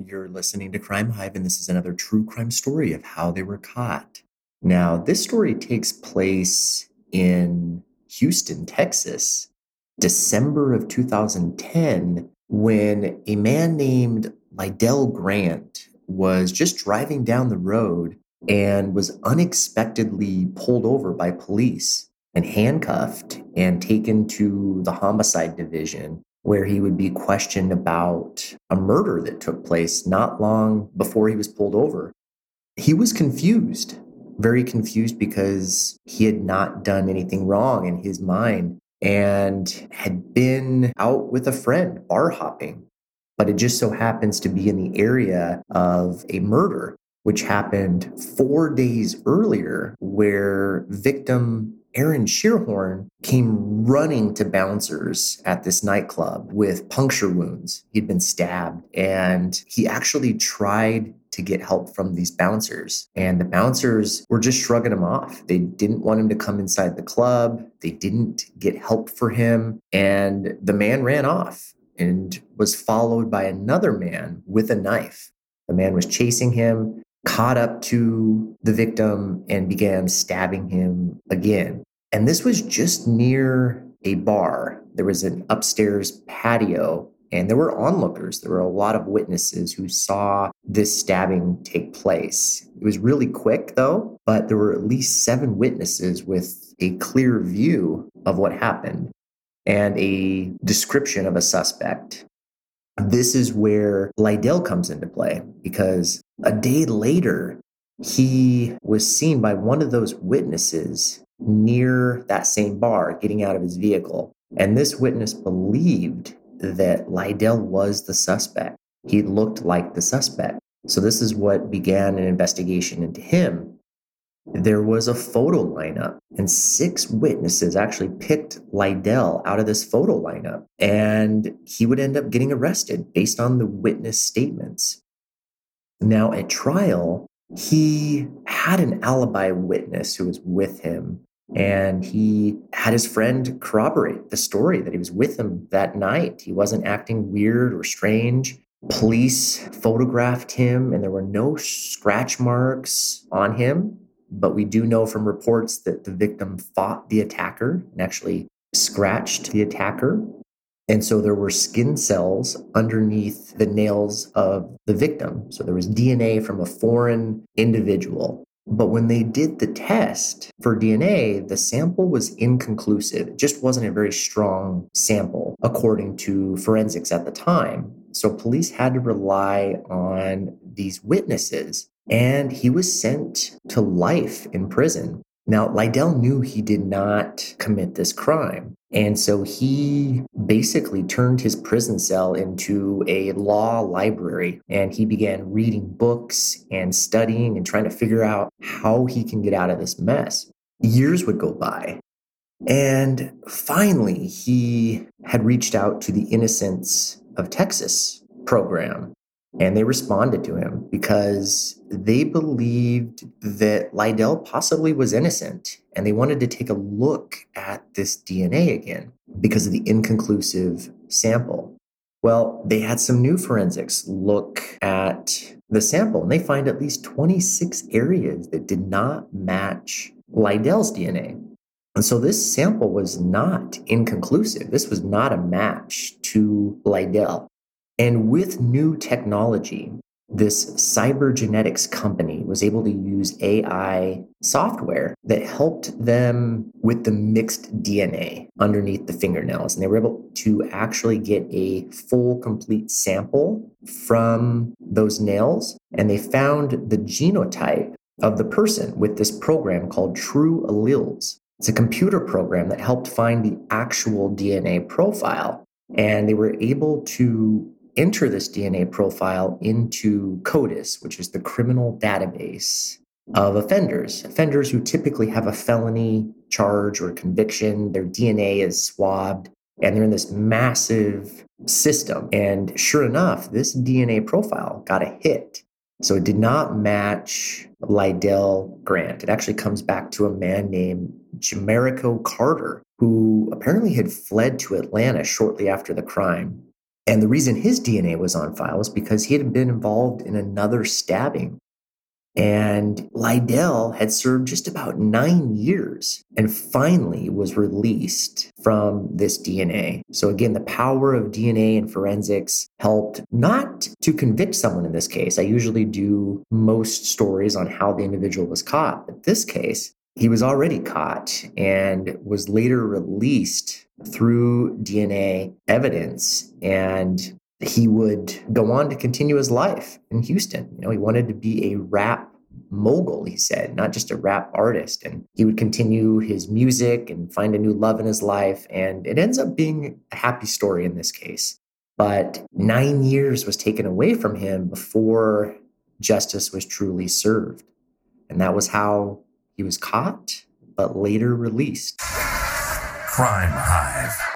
You're listening to Crime Hive, and this is another true crime story of how they were caught. Now, this story takes place in Houston, Texas, December of 2010, when a man named Lydell Grant was just driving down the road and was unexpectedly pulled over by police and handcuffed and taken to the homicide division, where he would be questioned about a murder that took place not long before he was pulled over. He was confused, very confused, because he had not done anything wrong in his mind and had been out with a friend bar hopping. But it just so happens to be in the area of a murder, which happened 4 days earlier, where victim Aaron Shearhorn came running to bouncers at this nightclub with puncture wounds. He'd been stabbed, and he actually tried to get help from these bouncers. And the bouncers were just shrugging him off. They didn't want him to come inside the club. They didn't get help for him. And the man ran off and was followed by another man with a knife. The man was chasing him, caught up to the victim, and began stabbing him again. And this was just near a bar. There was an upstairs patio, and there were onlookers. There were a lot of witnesses who saw this stabbing take place. It was really quick, though, but there were at least 7 witnesses with a clear view of what happened and a description of a suspect. This is where Lydell comes into play, because a day later, he was seen by one of those witnesses near that same bar getting out of his vehicle. And this witness believed that Lydell was the suspect. He looked like the suspect. So this is what began an investigation into him. There was a photo lineup, and 6 witnesses actually picked Lydell out of this photo lineup, and he would end up getting arrested based on the witness statements. Now, at trial, he had an alibi witness who was with him, and he had his friend corroborate the story that he was with him that night. He wasn't acting weird or strange. Police photographed him, and there were no scratch marks on him. But we do know from reports that the victim fought the attacker and actually scratched the attacker. And so there were skin cells underneath the nails of the victim. So there was DNA from a foreign individual. But when they did the test for DNA, the sample was inconclusive. It just wasn't a very strong sample, according to forensics at the time. So police had to rely on these witnesses, and he was sent to life in prison. Now, Lydell knew he did not commit this crime. And so he basically turned his prison cell into a law library, and he began reading books and studying and trying to figure out how he can get out of this mess. Years would go by. And finally, he had reached out to the Innocence of Texas program, and they responded to him because they believed that Lydell possibly was innocent, and they wanted to take a look at this DNA again because of the inconclusive sample. Well, they had some new forensics look at the sample, and they find at least 26 areas that did not match Lydell's DNA. And so this sample was not inconclusive. This was not a match to Lydell. And with new technology, this cybergenetics company was able to use AI software that helped them with the mixed DNA underneath the fingernails. And they were able to actually get a full, complete sample from those nails. And they found the genotype of the person with this program called True Alleles. It's a computer program that helped find the actual DNA profile. And they were able to enter this DNA profile into CODIS, which is the criminal database of offenders who typically have a felony charge or conviction. Their DNA is swabbed, and they're in this massive system. And sure enough, this DNA profile got a hit. So it did not match Lydell Grant. It actually comes back to a man named Jamerico Carter, who apparently had fled to Atlanta shortly after the crime. And the reason his DNA was on file was because he had been involved in another stabbing. And Lydell had served just about 9 years and finally was released from this DNA. So again, the power of DNA and forensics helped not to convict someone in this case. I usually do most stories on how the individual was caught. But this case, he was already caught and was later released through DNA evidence. And he would go on to continue his life in Houston. He wanted to be a rap mogul, he said, not just a rap artist. And he would continue his music and find a new love in his life. And it ends up being a happy story in this case. But 9 years was taken away from him before justice was truly served. And that was how he was caught, but later released. Crime Hive.